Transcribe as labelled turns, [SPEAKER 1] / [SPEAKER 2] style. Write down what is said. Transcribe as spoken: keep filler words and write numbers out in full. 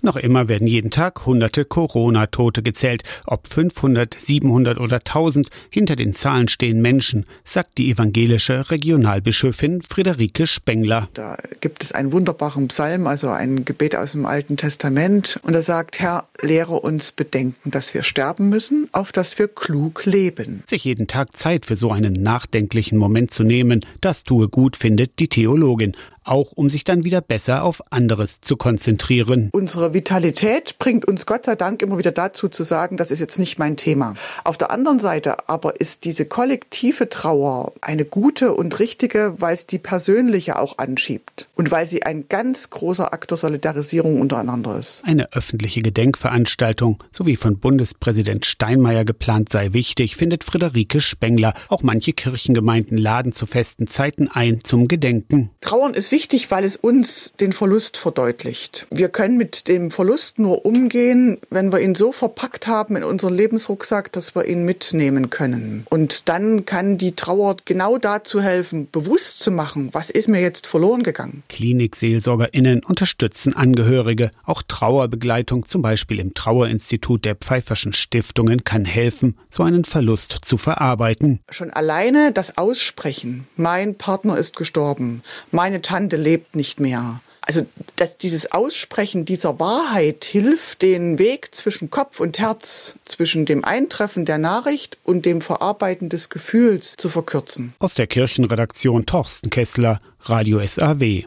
[SPEAKER 1] Noch immer werden jeden Tag hunderte Corona-Tote gezählt. Ob fünfhundert, siebenhundert oder tausend, hinter den Zahlen stehen Menschen, sagt die evangelische Regionalbischöfin Friederike Spengler.
[SPEAKER 2] Da gibt es einen wunderbaren Psalm, also ein Gebet aus dem Alten Testament. Und er sagt, Herr, lehre uns bedenken, dass wir sterben müssen, auf dass wir klug leben.
[SPEAKER 1] Sich jeden Tag Zeit für so einen nachdenklichen Moment zu nehmen, das tue gut, findet die Theologin. Auch um sich dann wieder besser auf anderes zu konzentrieren.
[SPEAKER 2] Unsere Vitalität bringt uns Gott sei Dank immer wieder dazu zu sagen, das ist jetzt nicht mein Thema. Auf der anderen Seite aber ist diese kollektive Trauer eine gute und richtige, weil es die persönliche auch anschiebt und weil sie ein ganz großer Akt der Solidarisierung untereinander ist.
[SPEAKER 1] Eine öffentliche Gedenkveranstaltung, so wie von Bundespräsident Steinmeier geplant, sei wichtig, findet Friederike Spengler. Auch manche Kirchengemeinden laden zu festen Zeiten ein zum Gedenken.
[SPEAKER 2] Trauern ist wichtig, weil es uns den Verlust verdeutlicht. Wir können mit dem Verlust nur umgehen, wenn wir ihn so verpackt haben in unseren Lebensrucksack, dass wir ihn mitnehmen können. Und dann kann die Trauer genau dazu helfen, bewusst zu machen, was ist mir jetzt verloren gegangen.
[SPEAKER 1] KlinikseelsorgerInnen unterstützen Angehörige. Auch Trauerbegleitung, zum Beispiel im Trauerinstitut der Pfeifferschen Stiftungen, kann helfen, so einen Verlust zu verarbeiten.
[SPEAKER 2] Schon alleine das Aussprechen, mein Partner ist gestorben, meine Tante lebt nicht mehr. Also dass dieses Aussprechen dieser Wahrheit hilft, den Weg zwischen Kopf und Herz, zwischen dem Eintreffen der Nachricht und dem Verarbeiten des Gefühls zu verkürzen.
[SPEAKER 1] Aus der Kirchenredaktion Torsten Kessler, Radio S A W.